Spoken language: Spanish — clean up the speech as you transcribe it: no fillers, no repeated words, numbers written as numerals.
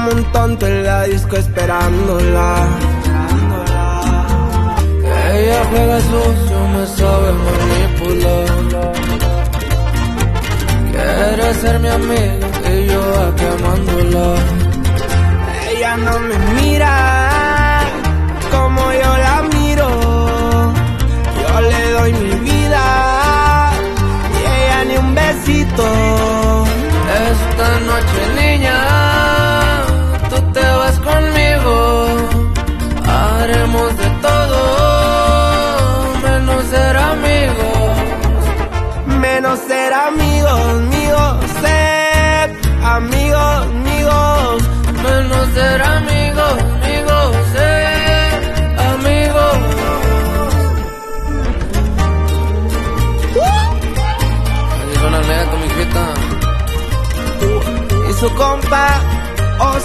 como un tonto en la disco esperándola. Ella juega sucio, me sabe manipular. Quiere ser mi amiga y yo aquí amándola. Ella no me mira como yo la miro. Yo le doy mi vida y ella ni un besito. Esta noche, niña, tú te vas conmigo. Haremos de todo menos ser amigos. Menos ser amigos, amigos, ser amigos, amigos. Menos ser amigos, amigos, ser amigos. Así son las negas con mi grita. Y su compa